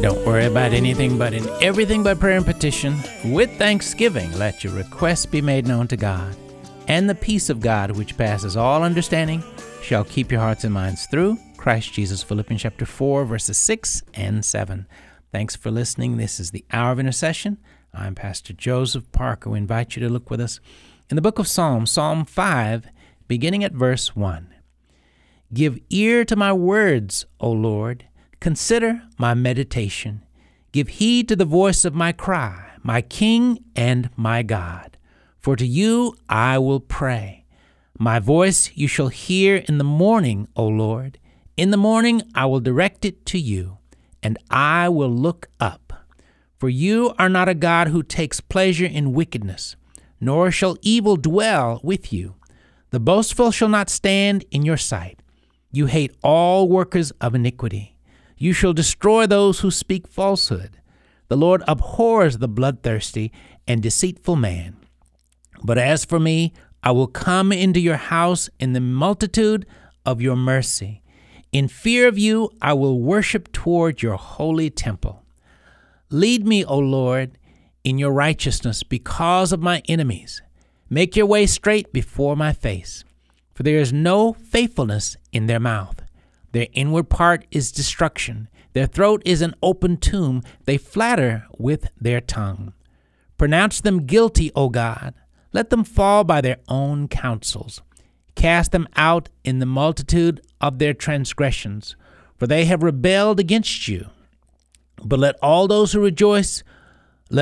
Don't worry about anything, but in everything by prayer and petition, with thanksgiving, let your requests be made known to God. And the peace of God, which passes all understanding, shall keep your hearts and minds through Christ Jesus. Philippians chapter 4, verses 6 and 7. Thanks for listening. This is the Hour of Intercession. I'm Pastor Joseph Parker. We invite you to look with us in the book of Psalms, Psalm 5, beginning at verse 1. Give ear to my words, O Lord. Consider my meditation. Give heed to the voice of my cry, my King and my God. For to you I will pray. My voice you shall hear in the morning, O Lord. In the morning I will direct it to you, and I will look up. For you are not a God who takes pleasure in wickedness, nor shall evil dwell with you. The boastful shall not stand in your sight. You hate all workers of iniquity. You shall destroy those who speak falsehood. The Lord abhors the bloodthirsty and deceitful man. But as for me, I will come into your house in the multitude of your mercy. In fear of you, I will worship toward your holy temple. Lead me, O Lord, in your righteousness because of my enemies. Make your way straight before my face. For there is no faithfulness in their mouth. Their inward part is destruction. Their throat is an open tomb. They flatter with their tongue. Pronounce them guilty, O God. Let them fall by their own counsels. Cast them out in the multitude of their transgressions, for they have rebelled against you. But let all those rejoice who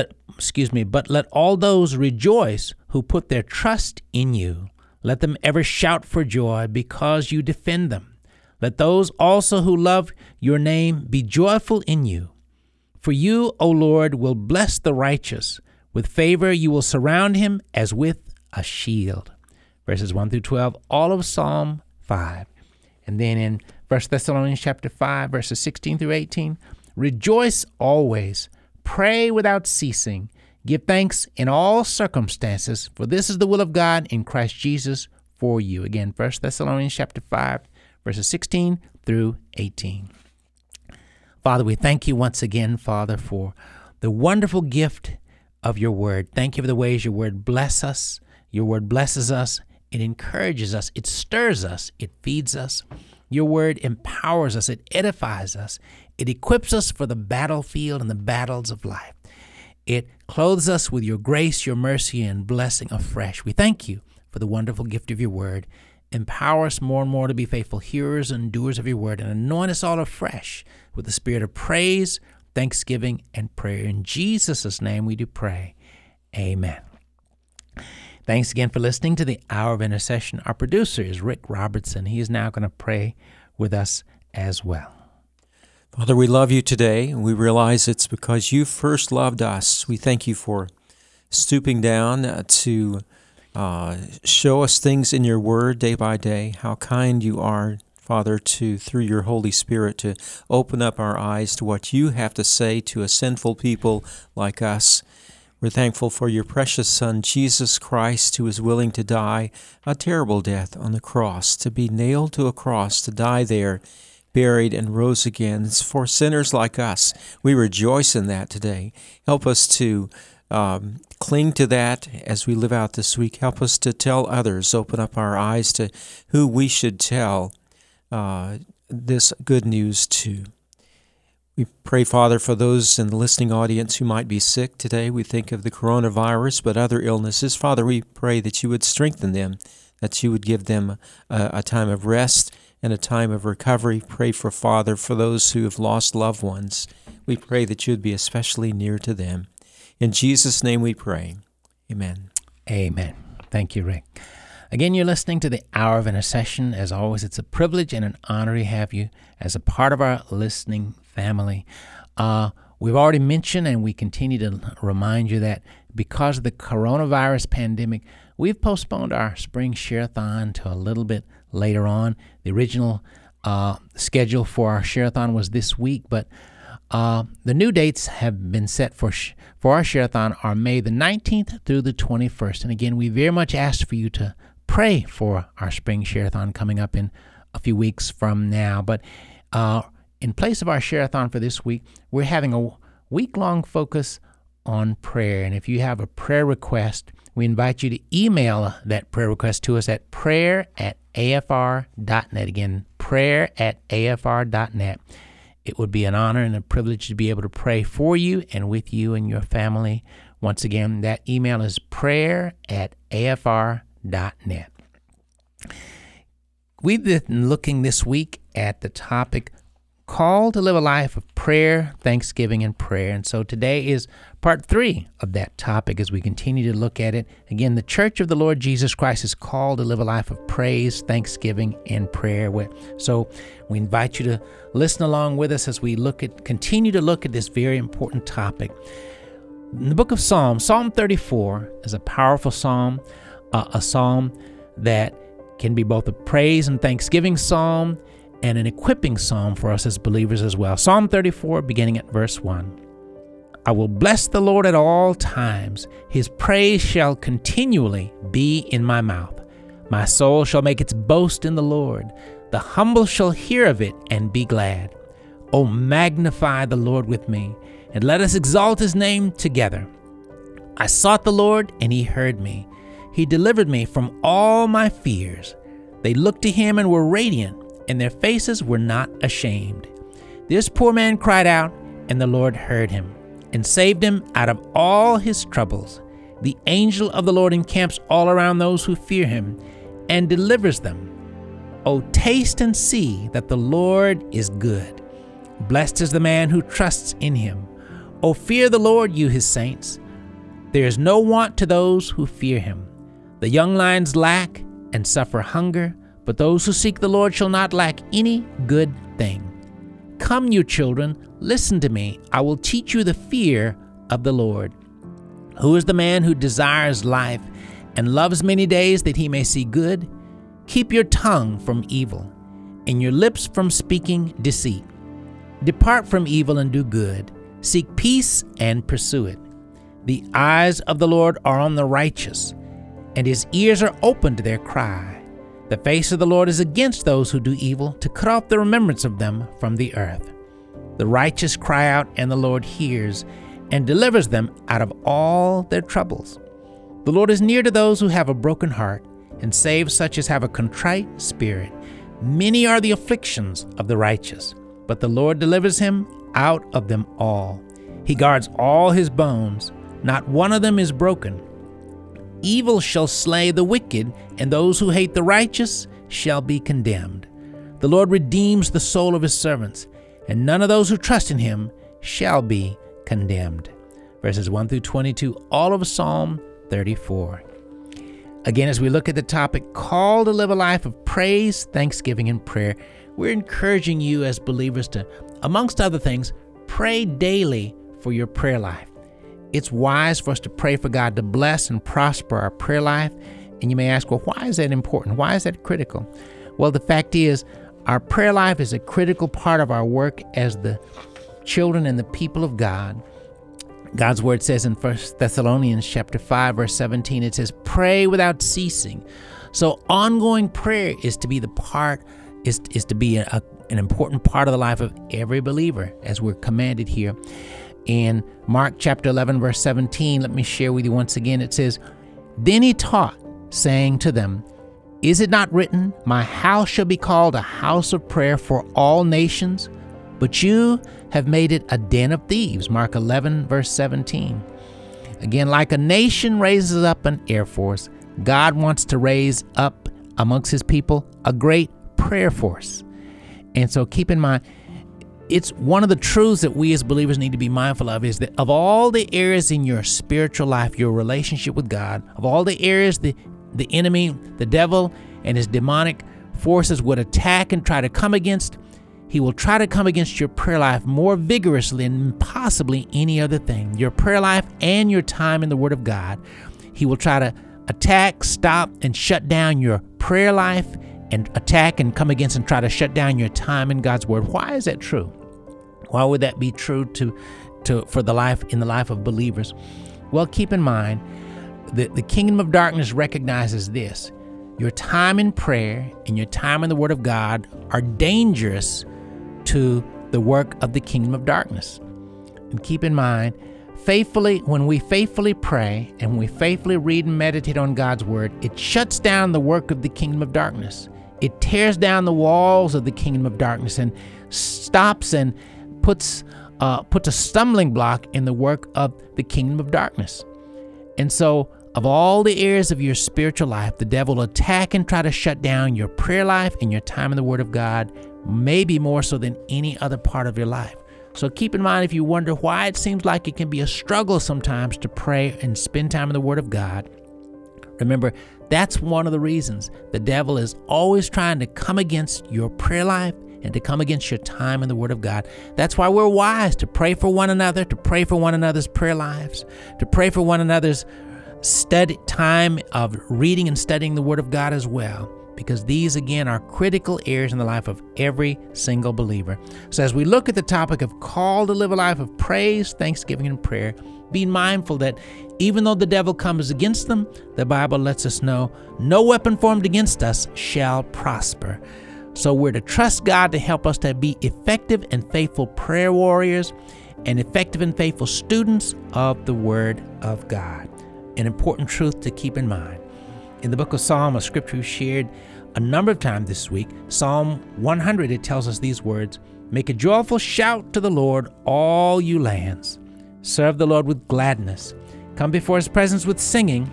put their trust in you. Let them ever shout for joy because you defend them. Let those also who love your name be joyful in you. For you, O Lord, will bless the righteous. With favor you will surround him as with a shield. Verses 1 through 12, all of Psalm 5. And then in 1 Thessalonians chapter 5, verses 16 through 18, rejoice always, pray without ceasing, give thanks in all circumstances, for this is the will of God in Christ Jesus for you. Again, 1 Thessalonians chapter 5, verses 16 through 18. Father, we thank you once again, Father, for the wonderful gift of your word. Thank you for the ways your word bless us. Your word blesses us. It encourages us. It stirs us. It feeds us. Your word empowers us. It edifies us. It equips us for the battlefield and the battles of life. It clothes us with your grace, your mercy, and blessing afresh. We thank you for the wonderful gift of your word. Empower us more and more to be faithful hearers and doers of your word, and anoint us all afresh with the spirit of praise, thanksgiving, and prayer. In Jesus' name we do pray. Amen. Thanks again for listening to the Hour of Intercession. Our producer is Rick Robertson. He is now going to pray with us as well. Father, we love you today, and we realize it's because you first loved us. We thank you for stooping down to show us things in your word day by day, how kind you are, Father, through your Holy Spirit, to open up our eyes to what you have to say to a sinful people like us. We're thankful for your precious Son, Jesus Christ, who is willing to die a terrible death on the cross, to be nailed to a cross, to die there, buried, and rose again for sinners like us. We rejoice in that today. Help us to cling to that as we live out this week. Help us to tell others, open up our eyes to who we should tell this good news to. We pray, Father, for those in the listening audience who might be sick today. We think of the coronavirus, but other illnesses. Father, we pray that you would strengthen them, that you would give them a time of rest and a time of recovery. Pray for, Father, for those who have lost loved ones. We pray that you would be especially near to them. In Jesus' name we pray. Amen. Amen. Thank you, Rick. Again, you're listening to the Hour of Intercession. As always, it's a privilege and an honor to have you as a part of our listening family. We've already mentioned, and we continue to remind you that because of the coronavirus pandemic, we've postponed our spring share-a-thon to a little bit later on. The original schedule for our share-a-thon was this week, but the new dates have been set for our share-a-thon are May the 19th through the 21st. And again, we very much ask for you to pray for our spring share-a-thon coming up in a few weeks from now. But in place of our share-a-thon for this week, we're having a week-long focus on prayer. And if you have a prayer request, we invite you to email that prayer request to us at prayer@afr.net. Again, prayer@afr.net. It would be an honor and a privilege to be able to pray for you and with you and your family. Once again, that email is prayer@afr.net. We've been looking this week at the topic, call to live a life of prayer, thanksgiving, and prayer. And so today is part 3 of that topic as we continue to look at it. Again, the Church of the Lord Jesus Christ is called to live a life of praise, thanksgiving, and prayer. So we invite you to listen along with us as we continue to look at this very important topic. In the book of Psalms, Psalm 34 is a powerful psalm, a psalm that can be both a praise and thanksgiving psalm and an equipping psalm for us as believers as well. Psalm 34, beginning at verse 1. I will bless the Lord at all times. His praise shall continually be in my mouth. My soul shall make its boast in the Lord. The humble shall hear of it and be glad. O magnify the Lord with me, and let us exalt his name together. I sought the Lord, and he heard me. He delivered me from all my fears. They looked to him and were radiant, and their faces were not ashamed. This poor man cried out, and the Lord heard him, and saved him out of all his troubles. The angel of the Lord encamps all around those who fear him, and delivers them. O taste and see that the Lord is good. Blessed is the man who trusts in him. O fear the Lord, you his saints. There is no want to those who fear him. The young lions lack and suffer hunger, but those who seek the Lord shall not lack any good thing. Come, you children, listen to me. I will teach you the fear of the Lord. Who is the man who desires life and loves many days that he may see good? Keep your tongue from evil and your lips from speaking deceit. Depart from evil and do good. Seek peace and pursue it. The eyes of the Lord are on the righteous, and his ears are open to their cry. The face of the Lord is against those who do evil, to cut off the remembrance of them from the earth. The righteous cry out, and the Lord hears, and delivers them out of all their troubles. The Lord is near to those who have a broken heart, and saves such as have a contrite spirit. Many are the afflictions of the righteous, but the Lord delivers him out of them all. He guards all his bones, not one of them is broken. Evil shall slay the wicked, and those who hate the righteous shall be condemned. The Lord redeems the soul of his servants, and none of those who trust in him shall be condemned. Verses 1 through 22, all of Psalm 34. Again, as we look at the topic, call to live a life of praise, thanksgiving, and prayer, we're encouraging you as believers to, amongst other things, pray daily for your prayer life. It's wise for us to pray for God to bless and prosper our prayer life. And you may ask, well, why is that important? Why is that critical? Well, the fact is, our prayer life is a critical part of our work as the children and the people of God. God's word says in 1 Thessalonians chapter 5, verse 17, it says, pray without ceasing. So ongoing prayer is to be an important part of the life of every believer, as we're commanded here. In Mark chapter 11, verse 17, let me share with you once again. It says, then he taught, saying to them, is it not written, my house shall be called a house of prayer for all nations? But you have made it a den of thieves. Mark 11, verse 17. Again, like a nation raises up an air force, God wants to raise up amongst his people a great prayer force. And so keep in mind, it's one of the truths that we as believers need to be mindful of, is that of all the areas in your spiritual life, your relationship with God, of all the areas the enemy, the devil, and his demonic forces would attack and try to come against, he will try to come against your prayer life more vigorously than possibly any other thing. Your prayer life and your time in the Word of God. He will try to attack, stop, and shut down your prayer life, and attack and come against and try to shut down your time in God's Word. Why is that true? Why would that be true for the life of believers? Well, keep in mind that the kingdom of darkness recognizes this. Your time in prayer and your time in the Word of God are dangerous to the work of the kingdom of darkness. And keep in mind, when we faithfully pray and we faithfully read and meditate on God's word, it shuts down the work of the kingdom of darkness. It tears down the walls of the kingdom of darkness and stops and puts a stumbling block in the work of the kingdom of darkness. And so, of all the areas of your spiritual life, the devil will attack and try to shut down your prayer life and your time in the Word of God, maybe more so than any other part of your life. So keep in mind, if you wonder why it seems like it can be a struggle sometimes to pray and spend time in the Word of God, remember, that's one of the reasons. The devil is always trying to come against your prayer life and to come against your time in the Word of God. That's why we're wise to pray for one another, to pray for one another's prayer lives, to pray for one another's time of reading and studying the Word of God as well, because these, again, are critical areas in the life of every single believer. So as we look at the topic of call to live a life of praise, thanksgiving, and prayer, be mindful that even though the devil comes against them, the Bible lets us know no weapon formed against us shall prosper. So we're to trust God to help us to be effective and faithful prayer warriors and effective and faithful students of the Word of God. An important truth to keep in mind. In the book of Psalm, a scripture we've shared a number of times this week, Psalm 100, it tells us these words: "Make a joyful shout to the Lord, all you lands. Serve the Lord with gladness. Come before His presence with singing.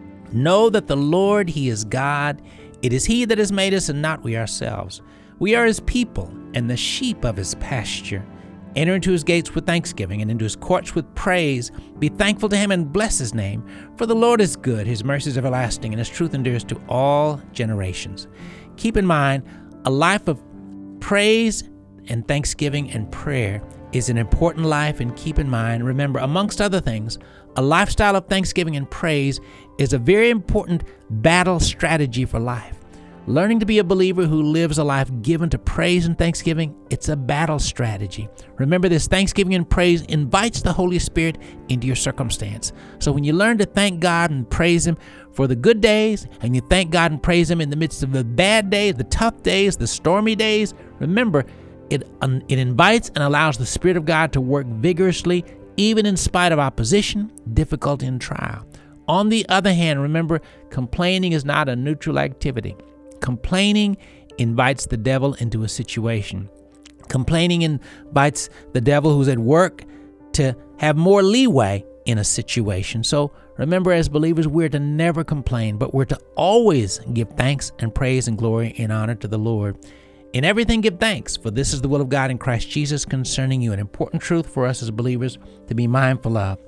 Know that the Lord, He is God. It is He that has made us and not we ourselves. We are His people and the sheep of His pasture. Enter into His gates with thanksgiving and into His courts with praise. Be thankful to Him and bless His name. For the Lord is good, His mercy is everlasting, and His truth endures to all generations." Keep in mind, a life of praise and thanksgiving and prayer is an important life, and keep in mind, remember, amongst other things, a lifestyle of thanksgiving and praise is a very important battle strategy for life. Learning to be a believer who lives a life given to praise and thanksgiving, it's a battle strategy. Remember, this thanksgiving and praise invites the Holy Spirit into your circumstance. So when you learn to thank God and praise Him for the good days, and you thank God and praise Him in the midst of the bad days, the tough days, the stormy days, remember, it invites and allows the Spirit of God to work vigorously, even in spite of opposition, difficulty, and trial. On the other hand, remember, complaining is not a neutral activity. Complaining invites the devil into a situation. Complaining invites the devil who's at work to have more leeway in a situation. So remember, as believers, we're to never complain, but we're to always give thanks and praise and glory and honor to the Lord. In everything give thanks, for this is the will of God in Christ Jesus concerning you. An important truth for us as believers to be mindful of.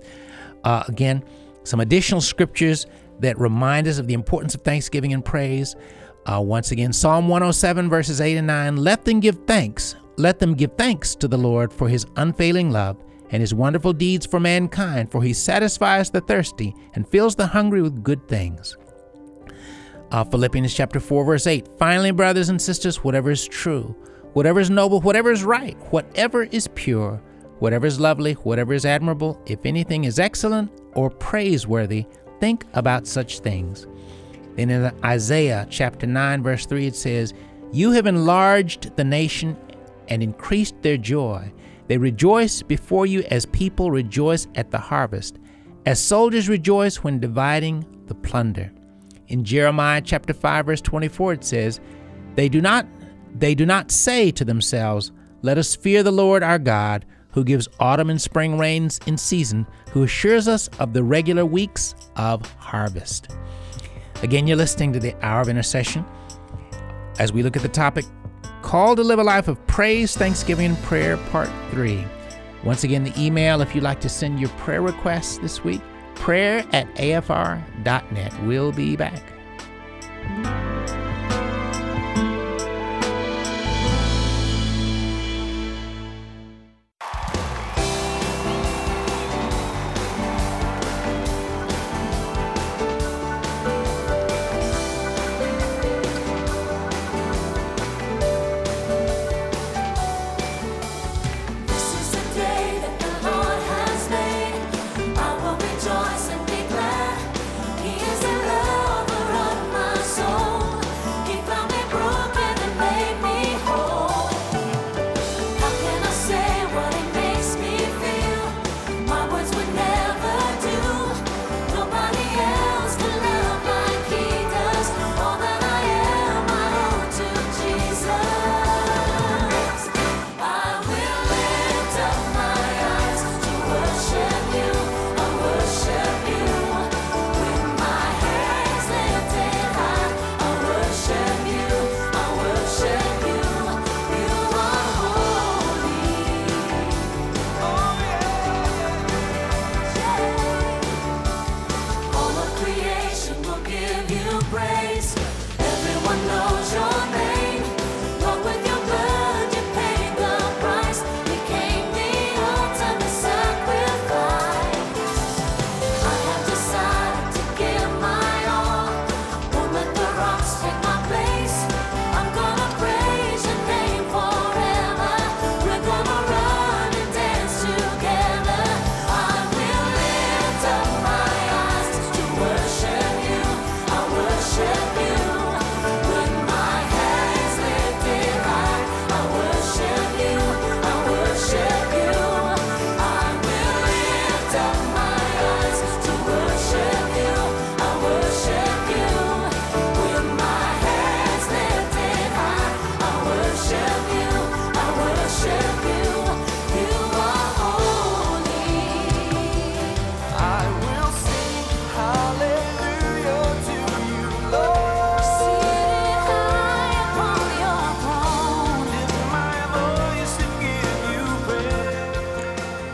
Again, some additional scriptures that remind us of the importance of thanksgiving and praise. Once again, Psalm 107, verses 8 and 9, Let them give thanks to the Lord for His unfailing love and His wonderful deeds for mankind, for He satisfies the thirsty and fills the hungry with good things. Philippians chapter 4, verse 8, Finally, brothers and sisters, whatever is true, whatever is noble, whatever is right, whatever is pure, whatever is lovely, whatever is admirable, if anything is excellent or praiseworthy, think about such things. Then in Isaiah chapter 9, verse 3, it says, You have enlarged the nation and increased their joy. They rejoice before you as people rejoice at the harvest, as soldiers rejoice when dividing the plunder. In Jeremiah chapter 5, verse 24, it says, They do not say to themselves, Let us fear the Lord our God, who gives autumn and spring rains in season, who assures us of the regular weeks of harvest. Again, you're listening to the Hour of Intercession as we look at the topic, Call to Live a Life of Praise, Thanksgiving, and Prayer, Part 3. Once again, the email, if you'd like to send your prayer requests this week, prayer@afr.net. We'll be back. Rejoice and be glad. He is the lover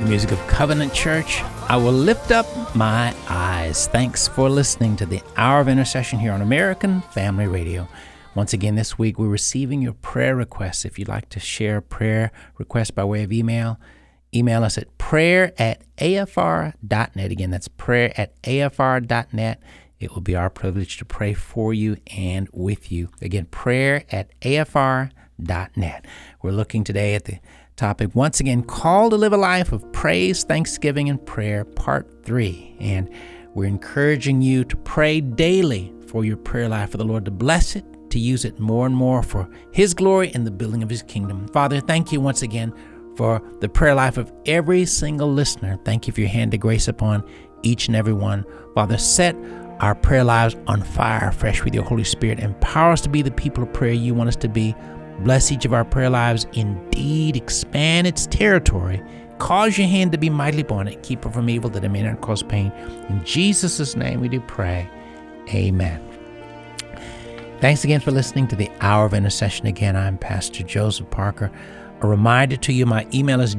music of Covenant Church, I will lift up my eyes. Thanks for listening to the Hour of Intercession here on American Family Radio. Once again, this week we're receiving your prayer requests. If you'd like to share a prayer request by way of email us at prayer@afr.net. Again, that's prayer@afr.net. It will be our privilege to pray for you and with you. Again, prayer@afr.net. We're looking today at the topic, once again, Call to Live a Life of Praise, Thanksgiving, and Prayer, Part 3. And we're encouraging you to pray daily for your prayer life, for the Lord to bless it, to use it more and more for His glory and the building of His kingdom. Father, thank you once again for the prayer life of every single listener. Thank you for your hand of grace upon each and every one. Father, set our prayer lives on fire fresh with your Holy Spirit. Empower us to be the people of prayer you want us to be. Bless each of our prayer lives indeed. Expand its territory. Cause your hand to be mightily upon it. Keep it from evil that it may not cause pain. In Jesus' name we do pray. Amen. Thanks again for listening to the Hour of Intercession. Again, I'm Pastor Joseph Parker. A reminder to you, my email is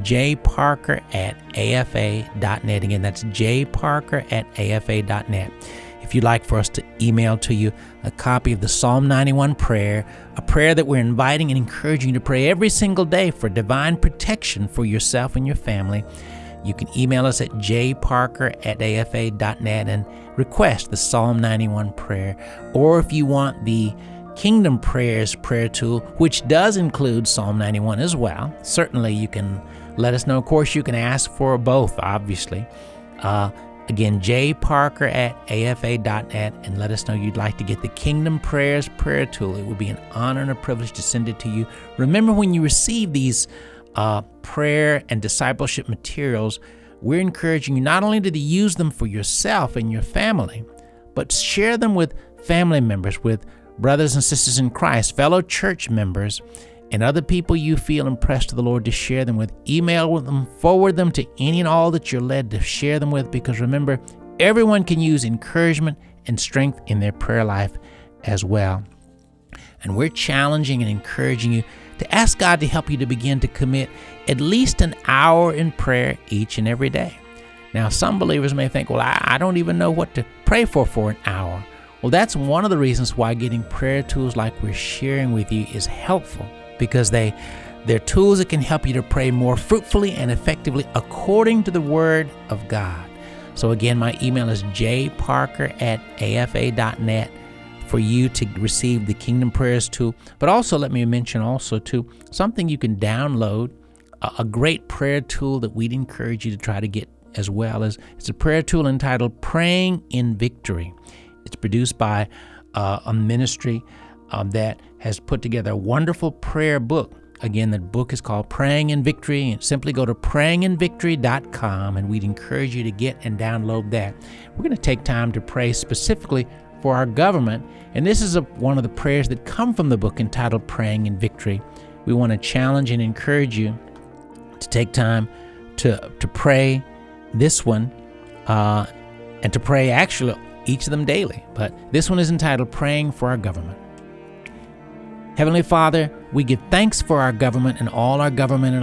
jparker@afa.net. Again, that's jparker@afa.net. If you'd like for us to email to you a copy of the Psalm 91 prayer, a prayer that we're inviting and encouraging you to pray every single day for divine protection for yourself and your family, you can email us at jparker@afa.net and request the Psalm 91 prayer. Or if you want the Kingdom Prayers prayer tool, which does include Psalm 91 as well, certainly you can let us know. Of course, you can ask for both, obviously. Again, jparker@afa.net, and let us know you'd like to get the Kingdom Prayers prayer tool. It would be an honor and a privilege to send it to you. Remember, when you receive these prayer and discipleship materials, we're encouraging you not only to use them for yourself and your family, but share them with family members, with brothers and sisters in Christ, fellow church members, and other people you feel impressed to the Lord to share them with. Email with them, forward them to any and all that you're led to share them with, because remember, everyone can use encouragement and strength in their prayer life as well. And we're challenging and encouraging you to ask God to help you to begin to commit at least an hour in prayer each and every day. Now, some believers may think, well, I don't even know what to pray for an hour. Well, that's one of the reasons why getting prayer tools like we're sharing with you is helpful, because they're tools that can help you to pray more fruitfully and effectively according to the Word of God. So again, my email is jparker@afa.net for you to receive the Kingdom Prayers tool. But also, let me mention also too, something you can download, a great prayer tool that we'd encourage you to try to get as well. It's a prayer tool entitled Praying in Victory. It's produced by a ministry that has put together a wonderful prayer book. Again, the book is called Praying in Victory, and simply go to prayinginvictory.com, and we'd encourage you to get and download that. We're going to take time to pray specifically for our government, and this is one of the prayers that come from the book entitled Praying in Victory. We want to challenge and encourage you to take time to pray this one, and to pray actually each of them daily. But this one is entitled Praying for Our Government. Heavenly Father, we give thanks for our government and all our governmental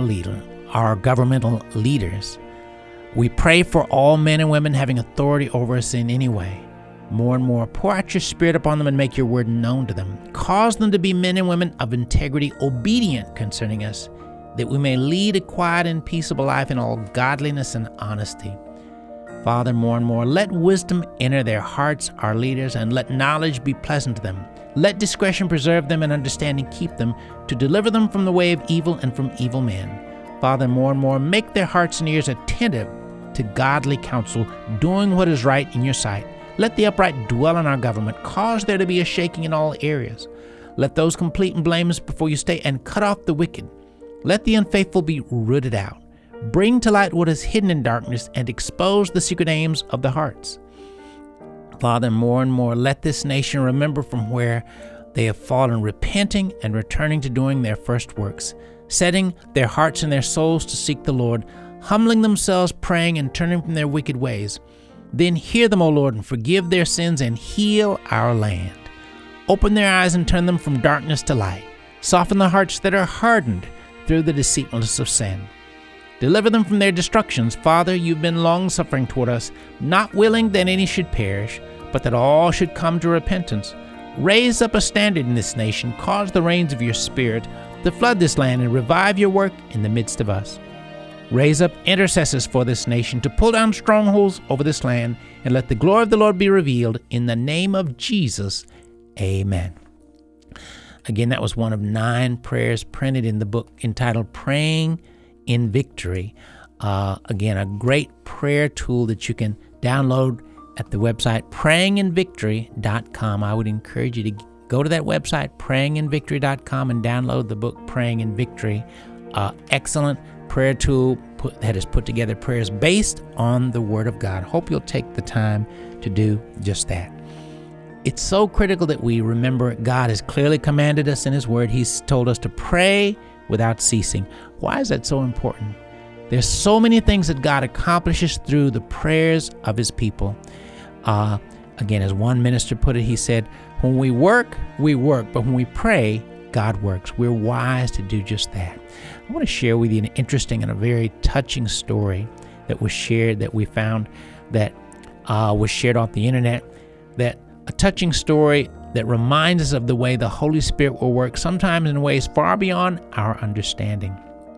leaders. We pray for all men and women having authority over us in any way. More and more, pour out your Spirit upon them and make your word known to them. Cause them to be men and women of integrity, obedient concerning us, that we may lead a quiet and peaceable life in all godliness and honesty. Father, more and more, let wisdom enter their hearts, our leaders, and let knowledge be pleasant to them. Let discretion preserve them and understanding keep them, to deliver them from the way of evil and from evil men. Father, more and more, make their hearts and ears attentive to godly counsel, doing what is right in your sight. Let the upright dwell in our government. Cause there to be a shaking in all areas. Let those complete and blameless before you stay, and cut off the wicked. Let the unfaithful be rooted out. Bring to light what is hidden in darkness, and expose the secret aims of the hearts. Father, more and more, let this nation remember from where they have fallen, repenting and returning to doing their first works, setting their hearts and their souls to seek the Lord, humbling themselves, praying, and turning from their wicked ways. Then hear them, O Lord, and forgive their sins, and heal our land. Open their eyes and turn them from darkness to light. Soften the hearts that are hardened through the deceitfulness of sin. Deliver them from their destructions. Father, you've been long-suffering toward us, not willing that any should perish, but that all should come to repentance. Raise up a standard in this nation. Cause the rains of your Spirit to flood this land and revive your work in the midst of us. Raise up intercessors for this nation to pull down strongholds over this land, and let the glory of the Lord be revealed. In the name of Jesus, amen. Again, that was one of 9 prayers printed in the book entitled Praying in Victory. Again, a great prayer tool that you can download at the website prayinginvictory.com. I would encourage you to go to that website, prayinginvictory.com, and download the book Praying in Victory. Excellent prayer tool that has put together prayers based on the Word of God. Hope you'll take the time to do just that. It's so critical that we remember God has clearly commanded us in His Word. He's told us to pray without ceasing. Why is that so important? There's so many things that God accomplishes through the prayers of His people. Again, as one minister put it, he said, when we work, but when we pray, God works. We're wise to do just that. I want to share with you an interesting and a very touching story that was shared, that we found that was shared off the internet, that a touching story that reminds us of the way the Holy Spirit will work, sometimes in ways far beyond our understanding.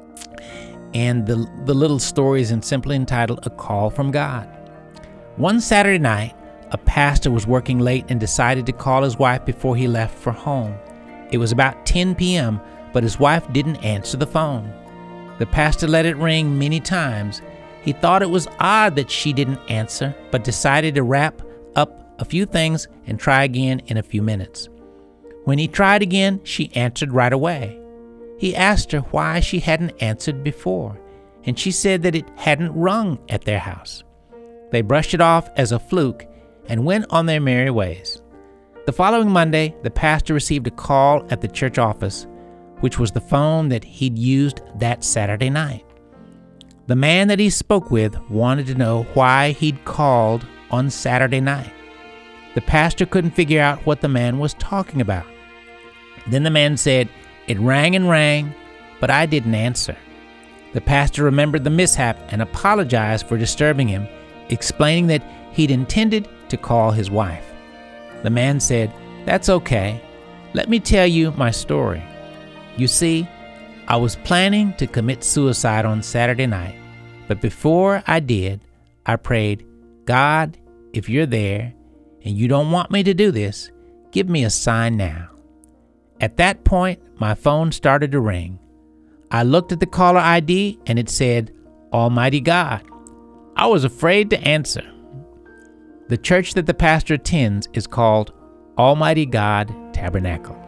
And the little story is simply entitled, A Call from God. One Saturday night, a pastor was working late and decided to call his wife before he left for home. It was about 10 p.m., but his wife didn't answer the phone. The pastor let it ring many times. He thought it was odd that she didn't answer, but decided to wrap up a few things and try again in a few minutes. When he tried again, she answered right away. He asked her why she hadn't answered before, and she said that it hadn't rung at their house. They brushed it off as a fluke and went on their merry ways. The following Monday, the pastor received a call at the church office, which was the phone that he'd used that Saturday night. The man that he spoke with wanted to know why he'd called on Saturday night. The pastor couldn't figure out what the man was talking about. Then the man said, "It rang and rang, but I didn't answer." The pastor remembered the mishap and apologized for disturbing him, explaining that he'd intended to call his wife. The man said, "That's okay. Let me tell you my story. You see, I was planning to commit suicide on Saturday night, but before I did, I prayed, God, if you're there and you don't want me to do this, give me a sign now. At that point, my phone started to ring. I looked at the caller ID and it said, Almighty God. I was afraid to answer. The church that the pastor attends is called Almighty God Tabernacle."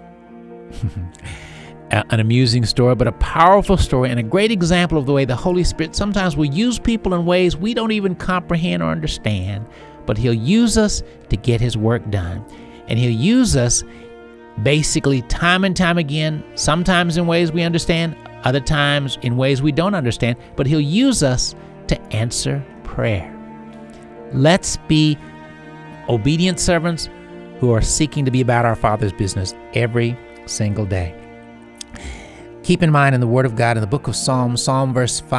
An amusing story, but a powerful story and a great example of the way the Holy Spirit sometimes will use people in ways we don't even comprehend or understand, but He'll use us to get His work done. And He'll use us basically time and time again, sometimes in ways we understand, other times in ways we don't understand, but He'll use us to answer prayer. Let's be obedient servants who are seeking to be about our Father's business every single day. Keep in mind in the Word of God, in the book of Psalm 5,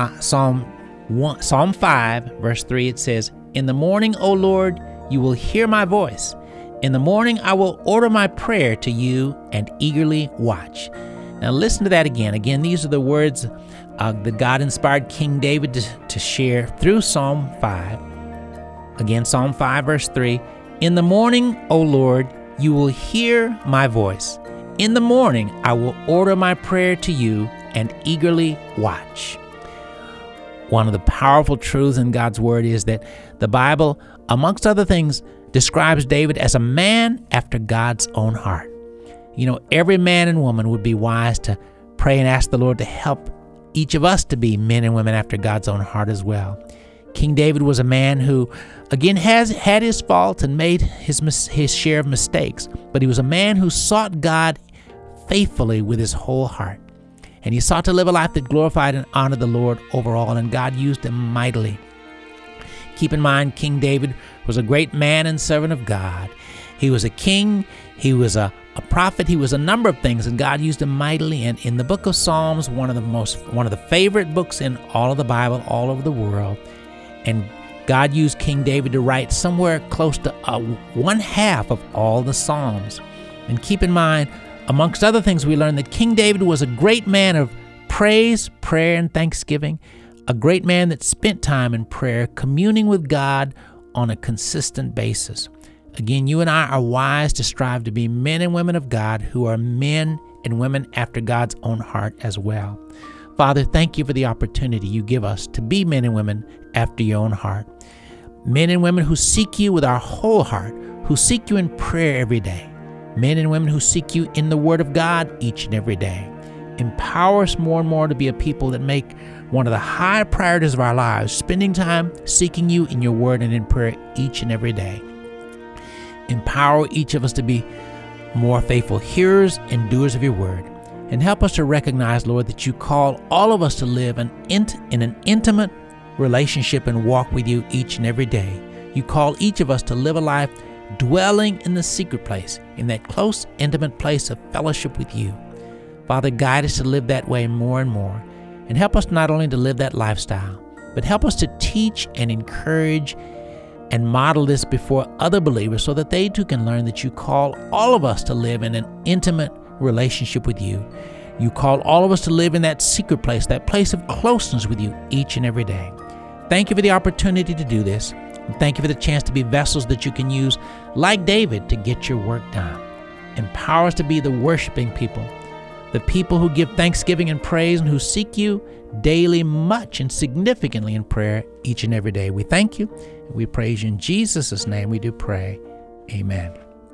verse 3, it says, "In the morning, O Lord, you will hear my voice. In the morning, I will order my prayer to you and eagerly watch." Now listen to that again. Again, these are the words that God inspired King David to share through Psalm 5. Again, Psalm 5, verse 3, "In the morning, O Lord, you will hear my voice. In the morning, I will order my prayer to you and eagerly watch." One of the powerful truths in God's Word is that the Bible, amongst other things, describes David as a man after God's own heart. You know, every man and woman would be wise to pray and ask the Lord to help each of us to be men and women after God's own heart as well. King David was a man who, again, has had his faults and made his share of mistakes, but he was a man who sought God faithfully with his whole heart. And he sought to live a life that glorified and honored the Lord overall, and God used him mightily. Keep in mind, King David was a great man and servant of God. He was a king. He was a prophet. He was a number of things, and God used him mightily. And in the book of Psalms, one of the favorite books in all of the Bible, all over the world, and God used King David to write somewhere close to 1/2 of all the Psalms. And keep in mind, amongst other things, we learned that King David was a great man of praise, prayer, and thanksgiving, a great man that spent time in prayer, communing with God on a consistent basis. Again, you and I are wise to strive to be men and women of God who are men and women after God's own heart as well. Father, thank you for the opportunity you give us to be men and women after your own heart. Men and women who seek you with our whole heart, who seek you in prayer every day. Men and women who seek you in the Word of God each and every day. Empower us more and more to be a people that make one of the high priorities of our lives, spending time seeking you in your Word and in prayer each and every day. Empower each of us to be more faithful hearers and doers of your Word. And help us to recognize, Lord, that you call all of us to live in an intimate relationship and walk with you each and every day. You call each of us to live a life dwelling in the secret place, in that close, intimate place of fellowship with you. Father, guide us to live that way more and more. And help us not only to live that lifestyle, but help us to teach and encourage and model this before other believers so that they too can learn that you call all of us to live in an intimate relationship with you. You call all of us to live in that secret place, that place of closeness with you each and every day. Thank you for the opportunity to do this. And thank you for the chance to be vessels that you can use, like David, to get your work done. Empower us to be the worshiping people, the people who give thanksgiving and praise and who seek you daily, much and significantly in prayer each and every day. We thank you and we praise you. In Jesus' name we do pray. Amen.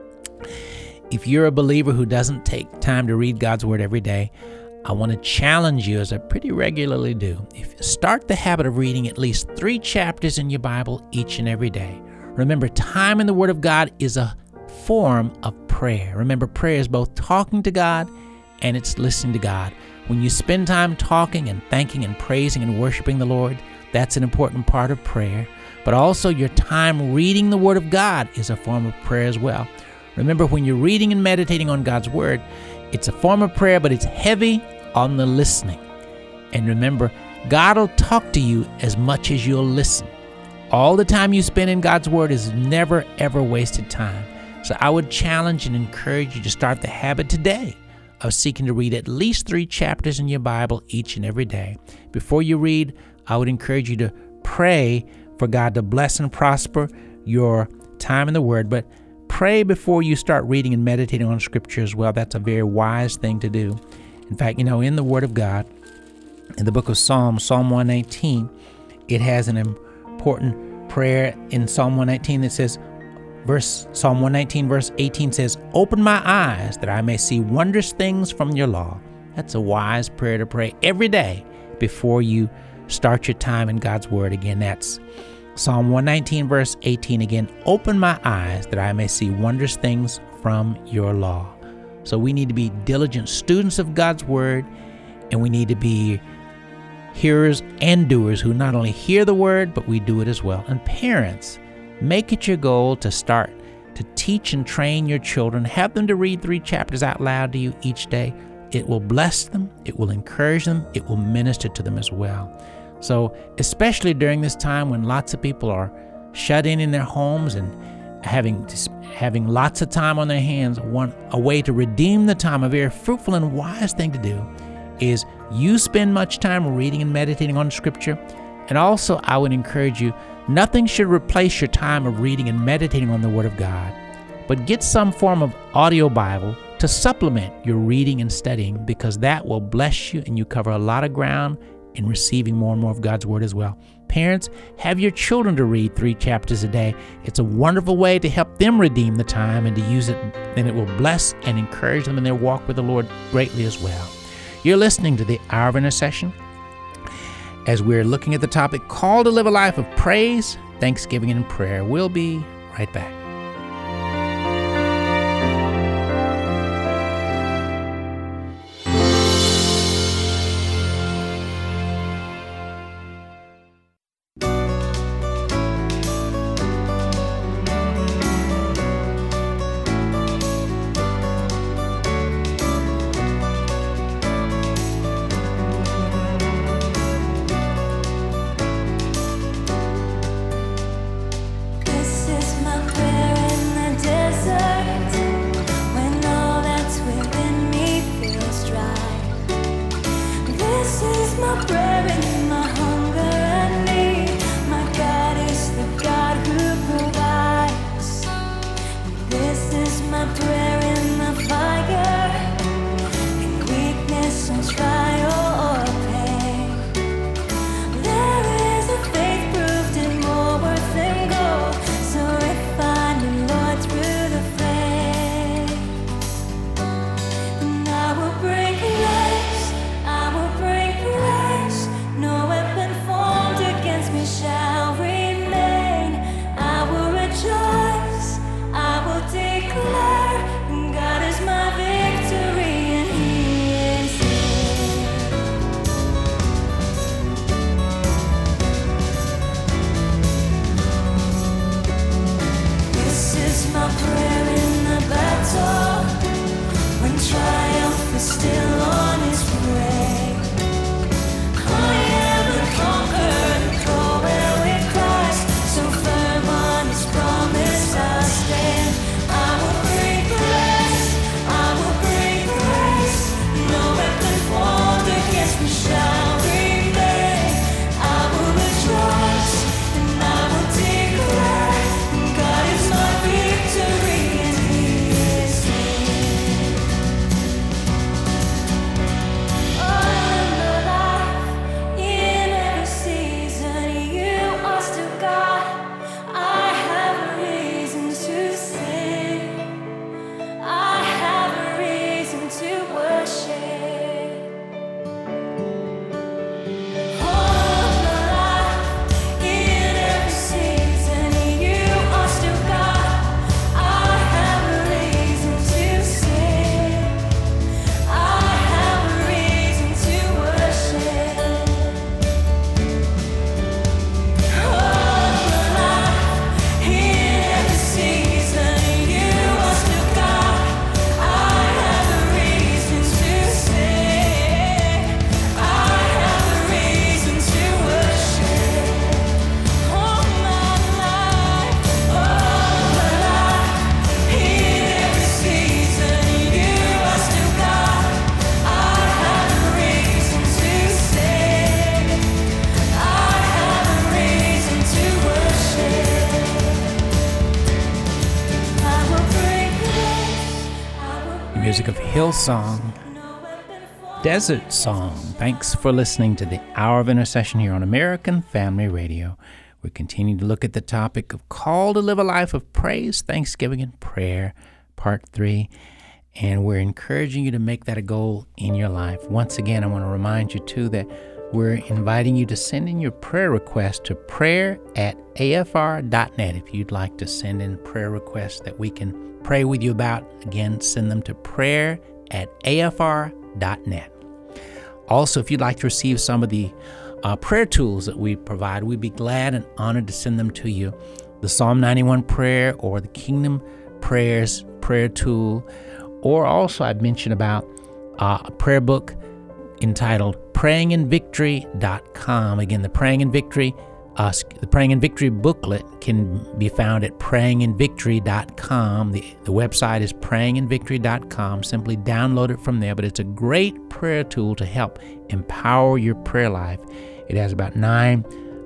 If you're a believer who doesn't take time to read God's Word every day, I want to challenge you, as I pretty regularly do. Start the habit of reading at least 3 chapters in your Bible each and every day. Remember, time in the Word of God is a form of prayer. Remember, prayer is both talking to God and it's listening to God. When you spend time talking and thanking and praising and worshiping the Lord, that's an important part of prayer. But also your time reading the Word of God is a form of prayer as well. Remember, when you're reading and meditating on God's Word, it's a form of prayer, but it's heavy on the listening. And remember, God will talk to you as much as you'll listen. All the time you spend in God's Word is never, ever wasted time. So I would challenge and encourage you to start the habit today of seeking to read at least 3 chapters in your Bible each and every day. Before you read, I would encourage you to pray for God to bless and prosper your time in the Word, but pray before you start reading and meditating on Scripture as well. That's a very wise thing to do. In fact, in the Word of God, in the book of Psalms, Psalm 119, it has an important prayer in Psalm 119 that says, Psalm 119 verse 18 says, "Open my eyes that I may see wondrous things from your law." That's a wise prayer to pray every day before you start your time in God's Word. Again, that's Psalm 119 verse 18 again. "Open my eyes that I may see wondrous things from your law." So we need to be diligent students of God's Word, and we need to be hearers and doers who not only hear the Word, but we do it as well. And parents, make it your goal to start to teach and train your children. Have them to read 3 chapters out loud to you each day. It will bless them. It will encourage them. It will minister to them as well. So especially during this time when lots of people are shut in their homes and having lots of time on their hands, a way to redeem the time, a very fruitful and wise thing to do, is you spend much time reading and meditating on Scripture. And also, I would encourage you, nothing should replace your time of reading and meditating on the Word of God, but get some form of audio Bible to supplement your reading and studying, because that will bless you and you cover a lot of ground in receiving more and more of God's Word as well. Parents, have your children to read 3 chapters a day. It's a wonderful way to help them redeem the time and to use it, and it will bless and encourage them in their walk with the Lord greatly as well. You're listening to the Hour of Intercession as we're looking at the topic, Call to Live a Life of Praise, Thanksgiving, and Prayer. We'll be right back. music of Hillsong, Desert Song. Thanks for listening to the Hour of Intercession here on American Family Radio. We continue to look at the topic of call to live a life of praise, thanksgiving, and prayer, part 3. And we're encouraging you to make that a goal in your life. Once again, I want to remind you, too, that we're inviting you to send in your prayer request to prayer@afr.net. If you'd like to send in prayer requests that we can pray with you about, again, send them to prayer@afr.net. Also, if you'd like to receive some of the prayer tools that we provide, we'd be glad and honored to send them to you. The Psalm 91 prayer or the Kingdom Prayers prayer tool, or also I've mentioned about a prayer book entitled prayinginvictory.com. Again, the Praying in Victory booklet can be found at prayinginvictory.com. The website is prayinginvictory.com. Simply download it from there, but it's a great prayer tool to help empower your prayer life. It has about 9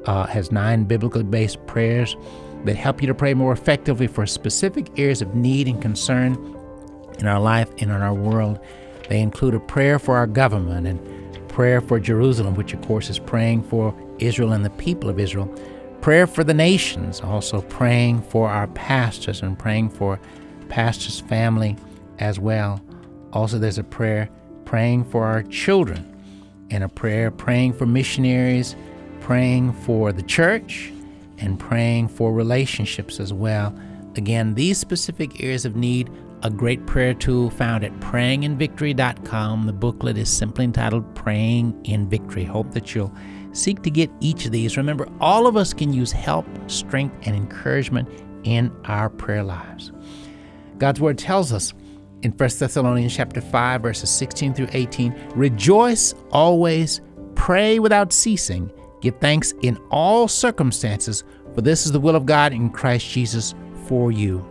biblically based prayers that help you to pray more effectively for specific areas of need and concern in our life and in our world. They include a prayer for our government and prayer for Jerusalem, which of course is praying for Israel and the people of Israel. Prayer for the nations, also praying for our pastors and praying for pastors' family as well. Also, there's a prayer praying for our children and a prayer praying for missionaries, praying for the church, and praying for relationships as well. Again, these specific areas of need, a great prayer tool found at prayinginvictory.com. The booklet is simply entitled Praying in Victory. Hope that you'll seek to get each of these. Remember, all of us can use help, strength, and encouragement in our prayer lives. God's Word tells us in 1 Thessalonians chapter 5, verses 16 through 18, rejoice always, pray without ceasing, give thanks in all circumstances, for this is the will of God in Christ Jesus for you.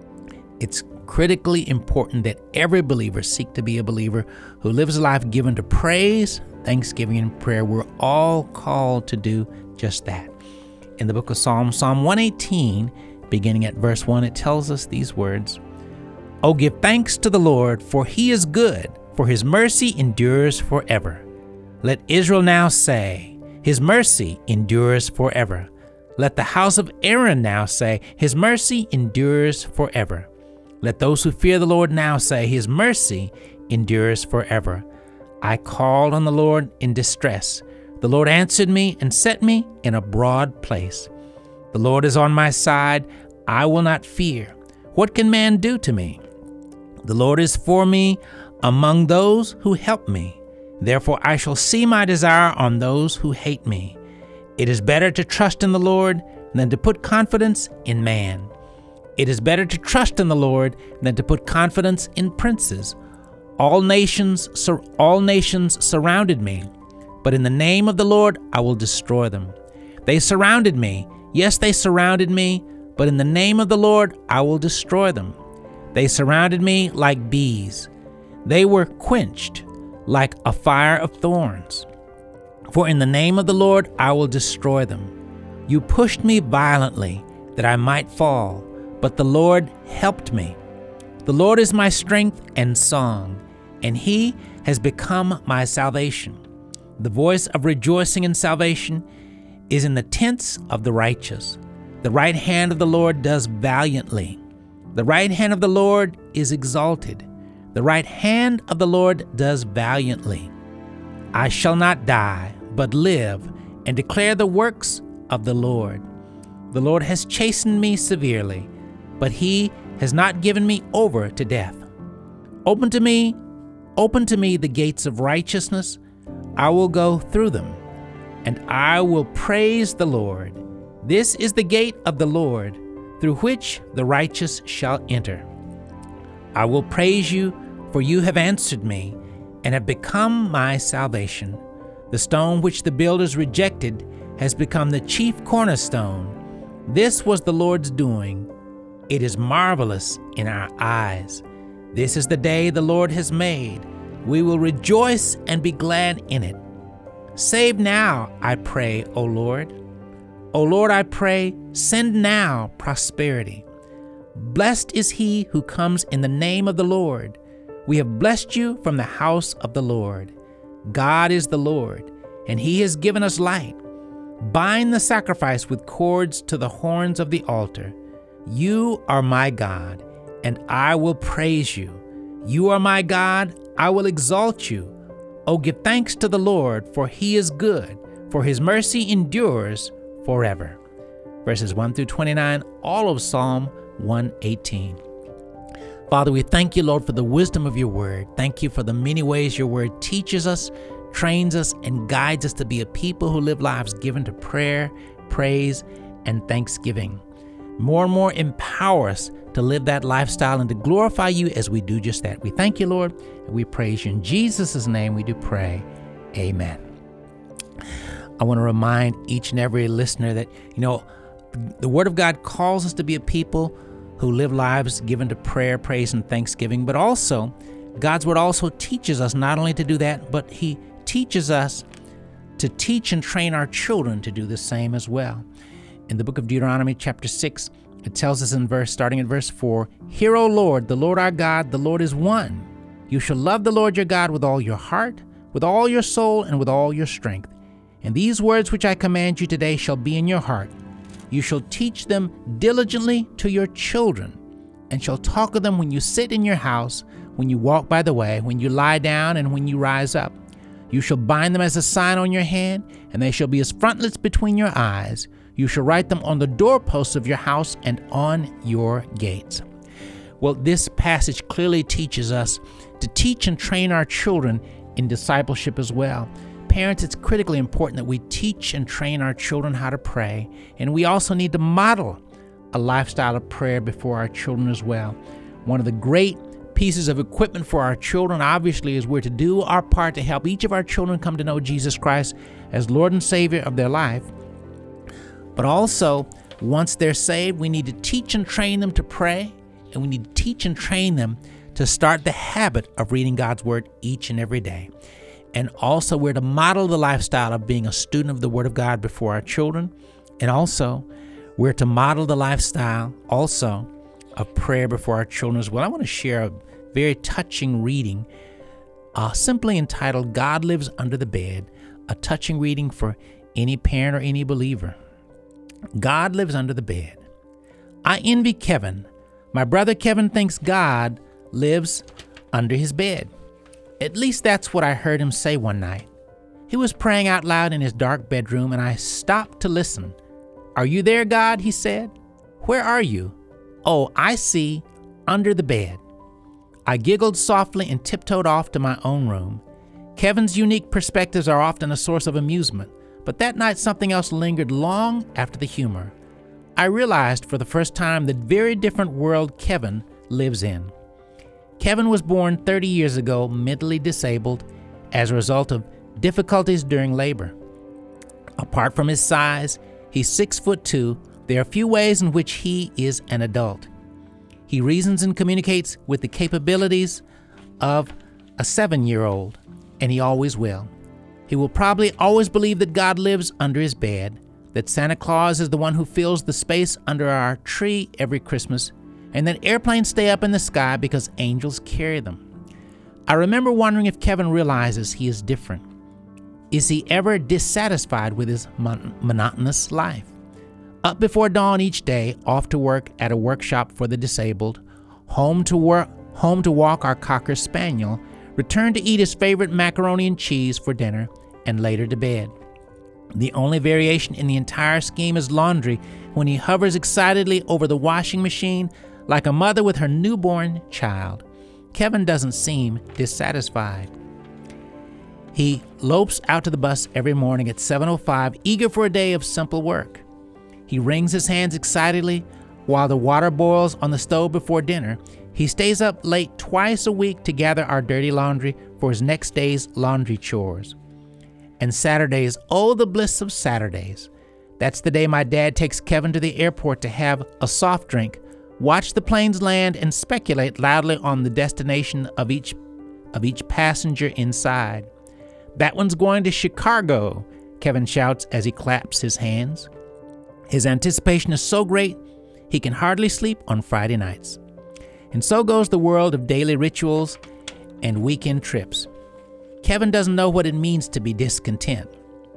It's critically important that every believer seek to be a believer who lives a life given to praise, thanksgiving, and prayer. We're all called to do just that. In the book of Psalms, Psalm 118, beginning at verse 1, it tells us these words, "Oh, give thanks to the Lord, for he is good, for his mercy endures forever. Let Israel now say, his mercy endures forever. Let the house of Aaron now say, his mercy endures forever. Let those who fear the Lord now say, his mercy endures forever. I called on the Lord in distress. The Lord answered me and set me in a broad place. The Lord is on my side. I will not fear. What can man do to me? The Lord is for me among those who help me. Therefore I shall see my desire on those who hate me. It is better to trust in the Lord than to put confidence in man. It is better to trust in the Lord than to put confidence in princes. All nations surrounded me, but in the name of the Lord I will destroy them. They surrounded me, yes, they surrounded me, but in the name of the Lord I will destroy them. They surrounded me like bees. They were quenched like a fire of thorns. For in the name of the Lord I will destroy them. You pushed me violently that I might fall, but the Lord helped me. The Lord is my strength and song, and he has become my salvation. The voice of rejoicing and salvation is in the tents of the righteous. The right hand of the Lord does valiantly. The right hand of the Lord is exalted. The right hand of the Lord does valiantly. I shall not die, but live and declare the works of the Lord. The Lord has chastened me severely, but he has not given me over to death. Open to me the gates of righteousness. I will go through them, and I will praise the Lord. This is the gate of the Lord, through which the righteous shall enter. I will praise you, for you have answered me, and have become my salvation. The stone which the builders rejected has become the chief cornerstone. This was the Lord's doing. It is marvelous in our eyes. This is the day the Lord has made. We will rejoice and be glad in it. Save now, I pray, O Lord. O Lord, I pray, send now prosperity. Blessed is he who comes in the name of the Lord. We have blessed you from the house of the Lord. God is the Lord, and he has given us light. Bind the sacrifice with cords to the horns of the altar. You are my God, and I will praise you. You are my God, I will exalt you. Oh, give thanks to the Lord, for he is good, for his mercy endures forever. Verses 1 through 29, all of Psalm 118. Father, we thank you, Lord, for the wisdom of your word. Thank you for the many ways your word teaches us, trains us, and guides us to be a people who live lives given to prayer, praise, and thanksgiving. More and more empower us to live that lifestyle and to glorify you as we do just that. We thank you, Lord, and we praise you. In Jesus' name we do pray. Amen. I want to remind each and every listener that, the Word of God calls us to be a people who live lives given to prayer, praise, and thanksgiving, but also God's Word also teaches us not only to do that, but he teaches us to teach and train our children to do the same as well. In the book of Deuteronomy chapter 6, it tells us starting in verse 4, Hear, O Lord, the Lord our God, the Lord is one. You shall love the Lord your God with all your heart, with all your soul, and with all your strength. And these words which I command you today shall be in your heart. You shall teach them diligently to your children, and shall talk of them when you sit in your house, when you walk by the way, when you lie down, and when you rise up. You shall bind them as a sign on your hand, and they shall be as frontlets between your eyes. You shall write them on the doorposts of your house and on your gates. Well, this passage clearly teaches us to teach and train our children in discipleship as well. Parents, it's critically important that we teach and train our children how to pray, and we also need to model a lifestyle of prayer before our children as well. One of the great pieces of equipment for our children, obviously, is we're to do our part to help each of our children come to know Jesus Christ as Lord and Savior of their life. But also, once they're saved, we need to teach and train them to pray, and we need to teach and train them to start the habit of reading God's Word each and every day. And also, we're to model the lifestyle of being a student of the Word of God before our children. And also, we're to model the lifestyle also of prayer before our children as well. I want to share a very touching reading, simply entitled, God Lives Under the Bed, a touching reading for any parent or any believer. God lives under the bed. I envy Kevin. My brother Kevin thinks God lives under his bed. At least that's what I heard him say one night. He was praying out loud in his dark bedroom, and I stopped to listen. Are you there, God? He said. Where are you? Oh, I see, under the bed. I giggled softly and tiptoed off to my own room. Kevin's unique perspectives are often a source of amusement, but that night something else lingered long after the humor. I realized for the first time the very different world Kevin lives in. Kevin was born 30 years ago, mentally disabled as a result of difficulties during labor. Apart from his size, he's 6'2". There are few ways in which he is an adult. He reasons and communicates with the capabilities of a 7-year-old, and he always will. He will probably always believe that God lives under his bed, that Santa Claus is the one who fills the space under our tree every Christmas, and that airplanes stay up in the sky because angels carry them. I remember wondering if Kevin realizes he is different. Is he ever dissatisfied with his monotonous life? Up before dawn each day, off to work at a workshop for the disabled, home to walk our Cocker Spaniel, return to eat his favorite macaroni and cheese for dinner, and later to bed. The only variation in the entire scheme is laundry, when he hovers excitedly over the washing machine like a mother with her newborn child. Kevin doesn't seem dissatisfied. He lopes out to the bus every morning at 7:05, eager for a day of simple work. He wrings his hands excitedly while the water boils on the stove before dinner. He stays up late twice a week to gather our dirty laundry for his next day's laundry chores. And Saturdays, oh, the bliss of Saturdays. That's the day my dad takes Kevin to the airport to have a soft drink, watch the planes land, and speculate loudly on the destination of each passenger inside. That one's going to Chicago, Kevin shouts as he claps his hands. His anticipation is so great, he can hardly sleep on Friday nights. And so goes the world of daily rituals and weekend trips. Kevin doesn't know what it means to be discontent.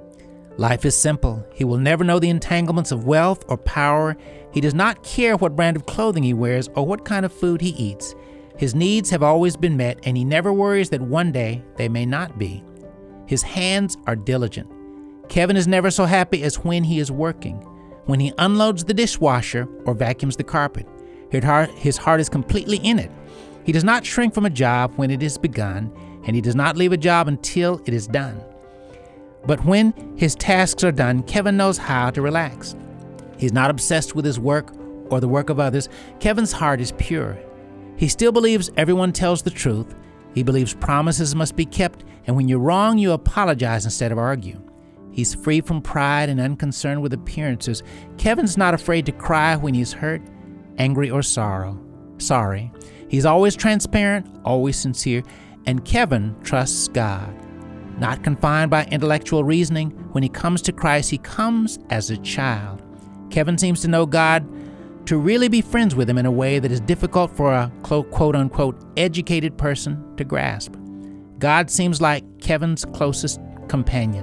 Life is simple. He will never know the entanglements of wealth or power. He does not care what brand of clothing he wears or what kind of food he eats. His needs have always been met, and he never worries that one day they may not be. His hands are diligent. Kevin is never so happy as when he is working. When he unloads the dishwasher or vacuums the carpet, his heart is completely in it. He does not shrink from a job when it is begun, and he does not leave a job until it is done. But when his tasks are done, Kevin knows how to relax. He's not obsessed with his work or the work of others. Kevin's heart is pure. He still believes everyone tells the truth. He believes promises must be kept, and when you're wrong, you apologize instead of argue. He's free from pride and unconcerned with appearances. Kevin's not afraid to cry when he's hurt, angry, or sorry. He's always transparent, always sincere, and Kevin trusts God. Not confined by intellectual reasoning, when he comes to Christ, he comes as a child. Kevin seems to know God to really be friends with him in a way that is difficult for a quote-unquote educated person to grasp. God seems like Kevin's closest companion.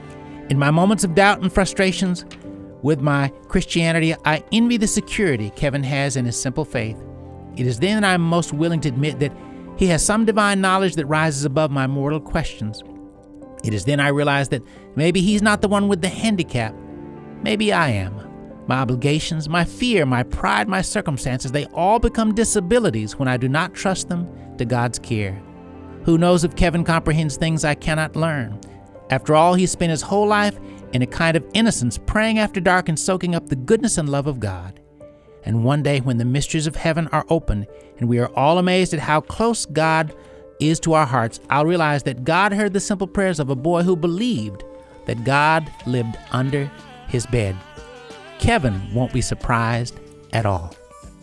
In my moments of doubt and frustrations with my Christianity, I envy the security Kevin has in his simple faith. It is then I'm most willing to admit that he has some divine knowledge that rises above my mortal questions. It is then I realize that maybe he's not the one with the handicap. Maybe I am. My obligations, my fear, my pride, my circumstances, they all become disabilities when I do not trust them to God's care. Who knows if Kevin comprehends things I cannot learn? After all, he spent his whole life in a kind of innocence, praying after dark and soaking up the goodness and love of God. And one day when the mysteries of heaven are opened and we are all amazed at how close God is to our hearts, I'll realize that God heard the simple prayers of a boy who believed that God lived under his bed. Kevin won't be surprised at all.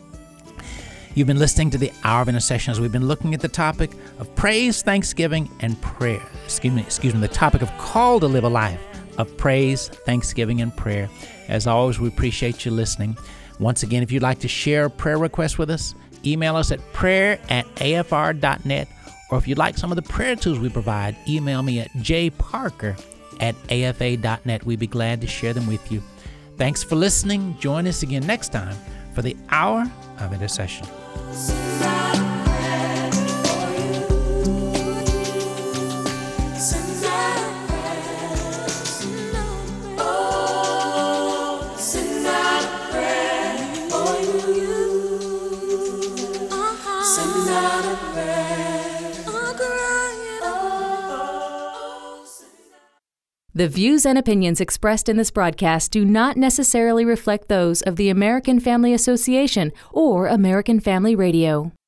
You've been listening to the Hour of Intercession as we've been looking at the topic of praise, thanksgiving, and prayer. The topic of call to live a life of praise, thanksgiving, and prayer. As always, we appreciate you listening. Once again, if you'd like to share a prayer request with us, email us at prayer@afr.net. Or if you'd like some of the prayer tools we provide, email me at jparker@afa.net. We'd be glad to share them with you. Thanks for listening. Join us again next time for the Hour of Intercession. The views and opinions expressed in this broadcast do not necessarily reflect those of the American Family Association or American Family Radio.